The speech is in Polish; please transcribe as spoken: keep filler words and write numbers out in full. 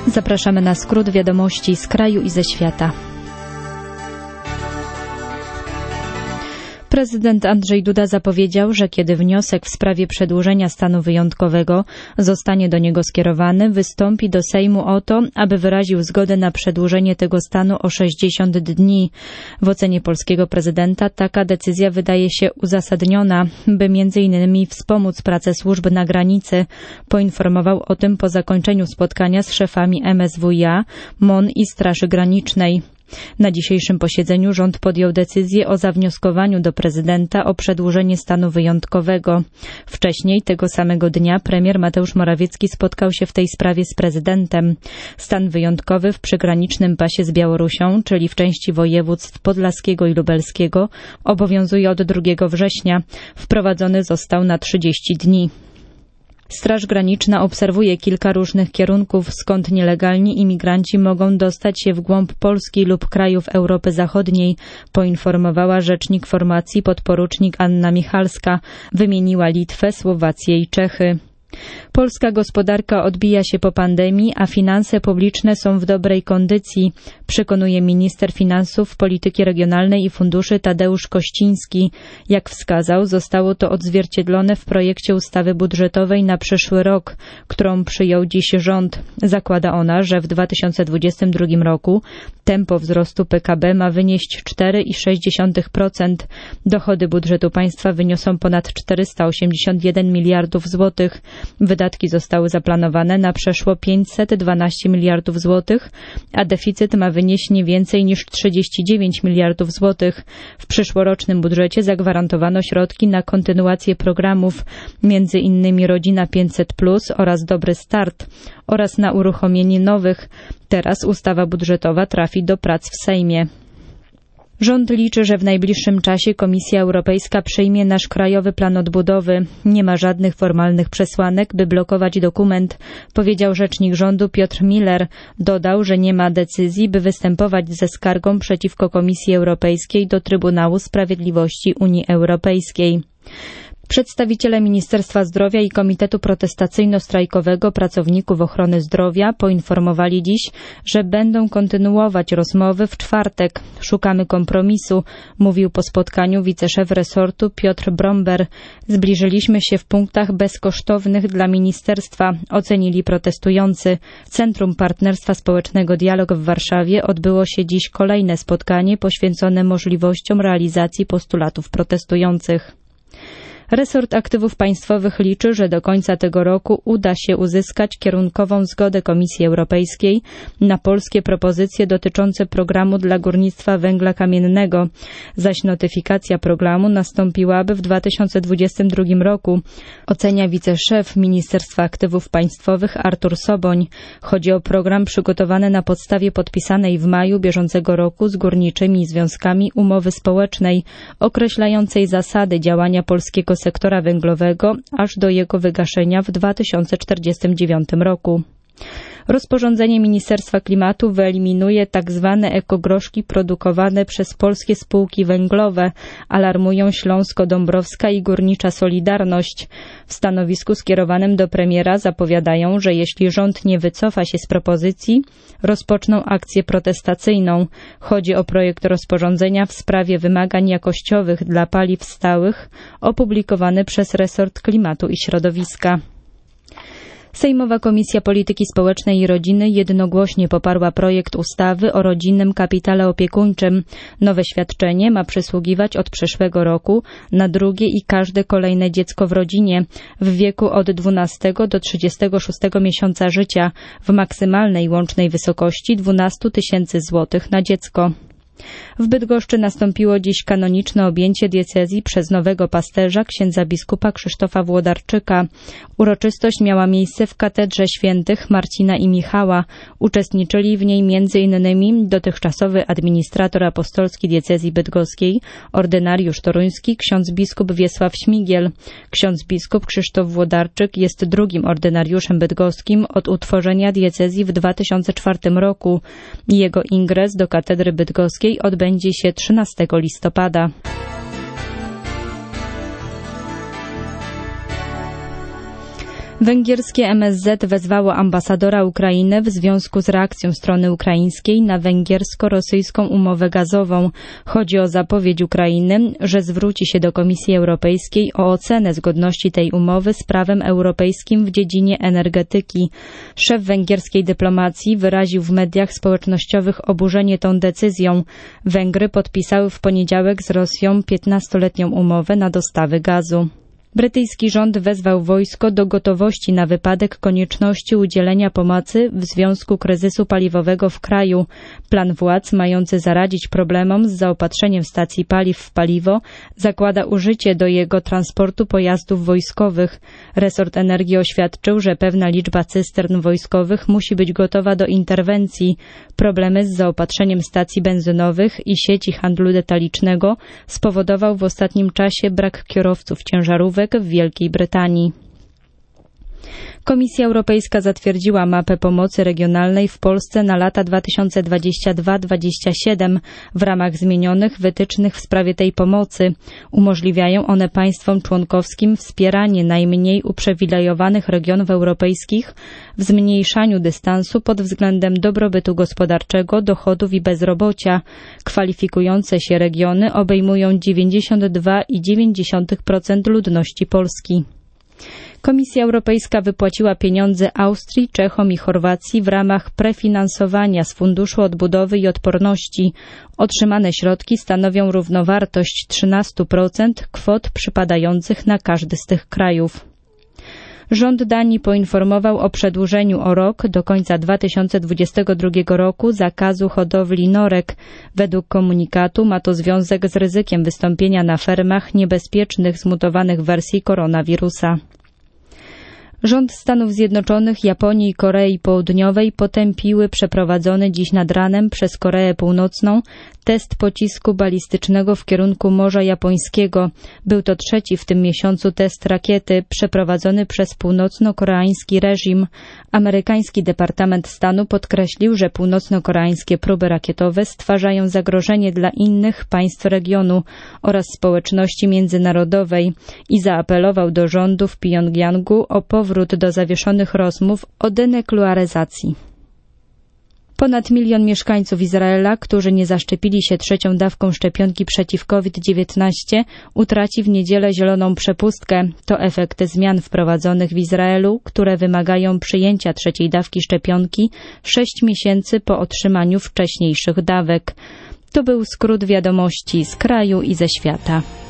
Zapraszamy na skrót wiadomości z kraju i ze świata. Prezydent Andrzej Duda zapowiedział, że kiedy wniosek w sprawie przedłużenia stanu wyjątkowego zostanie do niego skierowany, wystąpi do Sejmu o to, aby wyraził zgodę na przedłużenie tego stanu o sześćdziesiąt dni. W ocenie polskiego prezydenta taka decyzja wydaje się uzasadniona, by między innymi wspomóc pracę służb na granicy. Poinformował o tym po zakończeniu spotkania z szefami M S W iA, M O N i Straży Granicznej. Na dzisiejszym posiedzeniu rząd podjął decyzję o zawnioskowaniu do prezydenta o przedłużenie stanu wyjątkowego. Wcześniej, tego samego dnia, premier Mateusz Morawiecki spotkał się w tej sprawie z prezydentem. Stan wyjątkowy w przygranicznym pasie z Białorusią, czyli w części województw podlaskiego i lubelskiego, obowiązuje od drugiego września. Wprowadzony został na trzydzieści dni. Straż Graniczna obserwuje kilka różnych kierunków, skąd nielegalni imigranci mogą dostać się w głąb Polski lub krajów Europy Zachodniej, poinformowała rzecznik formacji podporucznik Anna Michalska. Wymieniła Litwę, Słowację i Czechy. Polska gospodarka odbija się po pandemii, a finanse publiczne są w dobrej kondycji, przekonuje minister finansów, polityki regionalnej i funduszy Tadeusz Kościński. Jak wskazał, zostało to odzwierciedlone w projekcie ustawy budżetowej na przyszły rok, którą przyjął dziś rząd. Zakłada ona, że w dwa tysiące dwudziestym drugim roku tempo wzrostu P K B ma wynieść cztery przecinek sześć procent. Dochody budżetu państwa wyniosą ponad czterysta osiemdziesiąt jeden miliardów złotych. Wydatki zostały zaplanowane na przeszło pięćset dwanaście miliardów złotych, a deficyt ma wynieść nie więcej niż trzydzieści dziewięć miliardów złotych. W przyszłorocznym budżecie zagwarantowano środki na kontynuację programów, między innymi Rodzina pięćset plus oraz Dobry Start, oraz na uruchomienie nowych. Teraz ustawa budżetowa trafi do prac w Sejmie. Rząd liczy, że w najbliższym czasie Komisja Europejska przyjmie nasz Krajowy Plan Odbudowy. Nie ma żadnych formalnych przesłanek, by blokować dokument, powiedział rzecznik rządu Piotr Miller. Dodał, że nie ma decyzji, by występować ze skargą przeciwko Komisji Europejskiej do Trybunału Sprawiedliwości Unii Europejskiej. Przedstawiciele Ministerstwa Zdrowia i Komitetu Protestacyjno-Strajkowego Pracowników Ochrony Zdrowia poinformowali dziś, że będą kontynuować rozmowy w czwartek. Szukamy kompromisu, mówił po spotkaniu wiceszef resortu Piotr Bromber. Zbliżyliśmy się w punktach bezkosztownych dla ministerstwa, ocenili protestujący. W Centrum Partnerstwa Społecznego Dialog w Warszawie odbyło się dziś kolejne spotkanie poświęcone możliwościom realizacji postulatów protestujących. Resort Aktywów Państwowych liczy, że do końca tego roku uda się uzyskać kierunkową zgodę Komisji Europejskiej na polskie propozycje dotyczące programu dla górnictwa węgla kamiennego, zaś notyfikacja programu nastąpiłaby w dwa tysiące dwudziestym drugim roku, ocenia wiceszef Ministerstwa Aktywów Państwowych Artur Soboń. Chodzi o program przygotowany na podstawie podpisanej w maju bieżącego roku z górniczymi związkami umowy społecznej określającej zasady działania polskiego sektora węglowego aż do jego wygaszenia w dwa tysiące czterdziestym dziewiątym roku. Rozporządzenie Ministerstwa Klimatu wyeliminuje tzw. ekogroszki produkowane przez polskie spółki węglowe, alarmują Śląsko-Dąbrowska i Górnicza Solidarność. W stanowisku skierowanym do premiera zapowiadają, że jeśli rząd nie wycofa się z propozycji, rozpoczną akcję protestacyjną. Chodzi o projekt rozporządzenia w sprawie wymagań jakościowych dla paliw stałych, opublikowany przez resort Klimatu i Środowiska. Sejmowa Komisja Polityki Społecznej i Rodziny jednogłośnie poparła projekt ustawy o rodzinnym kapitale opiekuńczym. Nowe świadczenie ma przysługiwać od przyszłego roku na drugie i każde kolejne dziecko w rodzinie w wieku od dwunastego do trzydziestego szóstego miesiąca życia w maksymalnej łącznej wysokości dwanaście tysięcy złotych na dziecko. W Bydgoszczy nastąpiło dziś kanoniczne objęcie diecezji przez nowego pasterza księdza biskupa Krzysztofa Włodarczyka. Uroczystość miała miejsce w katedrze świętych Marcina i Michała. Uczestniczyli w niej między innymi dotychczasowy administrator apostolski diecezji bydgoskiej, ordynariusz toruński, ksiądz biskup Wiesław Śmigiel. Ksiądz biskup Krzysztof Włodarczyk jest drugim ordynariuszem bydgoskim od utworzenia diecezji w dwa tysiące czwartym roku. Jego ingres do katedry bydgoskiej odbędzie się trzynastego listopada. Węgierskie M S Z wezwało ambasadora Ukrainy w związku z reakcją strony ukraińskiej na węgiersko-rosyjską umowę gazową. Chodzi o zapowiedź Ukrainy, że zwróci się do Komisji Europejskiej o ocenę zgodności tej umowy z prawem europejskim w dziedzinie energetyki. Szef węgierskiej dyplomacji wyraził w mediach społecznościowych oburzenie tą decyzją. Węgry podpisały w poniedziałek z Rosją piętnastoletnią umowę na dostawy gazu. Brytyjski rząd wezwał wojsko do gotowości na wypadek konieczności udzielenia pomocy w związku kryzysu paliwowego w kraju. Plan władz mający zaradzić problemom z zaopatrzeniem stacji paliw w paliwo zakłada użycie do jego transportu pojazdów wojskowych. Resort Energii oświadczył, że pewna liczba cystern wojskowych musi być gotowa do interwencji. Problemy z zaopatrzeniem stacji benzynowych i sieci handlu detalicznego spowodował w ostatnim czasie brak kierowców ciężarówek w Wielkiej Brytanii. Komisja Europejska zatwierdziła mapę pomocy regionalnej w Polsce na lata dwa tysiące dwudziesty drugi do dwudziestego siódmego. W ramach zmienionych wytycznych w sprawie tej pomocy umożliwiają one państwom członkowskim wspieranie najmniej uprzywilejowanych regionów europejskich w zmniejszaniu dystansu pod względem dobrobytu gospodarczego, dochodów i bezrobocia. Kwalifikujące się regiony obejmują dziewięćdziesiąt dwa przecinek dziewięć procent ludności Polski. Komisja Europejska wypłaciła pieniądze Austrii, Czechom i Chorwacji w ramach prefinansowania z Funduszu Odbudowy i Odporności. Otrzymane środki stanowią równowartość trzynaście procent kwot przypadających na każdy z tych krajów. Rząd Danii poinformował o przedłużeniu o rok do końca dwa tysiące dwudziestego drugiego roku zakazu hodowli norek. Według komunikatu ma to związek z ryzykiem wystąpienia na fermach niebezpiecznych zmutowanych wersji koronawirusa. Rząd Stanów Zjednoczonych, Japonii i Korei Południowej potępiły przeprowadzony dziś nad ranem przez Koreę Północną test pocisku balistycznego w kierunku Morza Japońskiego. Był to trzeci w tym miesiącu test rakiety przeprowadzony przez północno-koreański reżim. Amerykański Departament Stanu podkreślił, że północno-koreańskie próby rakietowe stwarzają zagrożenie dla innych państw regionu oraz społeczności międzynarodowej i zaapelował do rządu w Pjongjangu o powrót do zawieszonych rozmów o denuklearyzacji. Ponad milion mieszkańców Izraela, którzy nie zaszczepili się trzecią dawką szczepionki przeciw COVID dziewiętnaście, utraci w niedzielę zieloną przepustkę. To efekt zmian wprowadzonych w Izraelu, które wymagają przyjęcia trzeciej dawki szczepionki sześć miesięcy po otrzymaniu wcześniejszych dawek. To był skrót wiadomości z kraju i ze świata.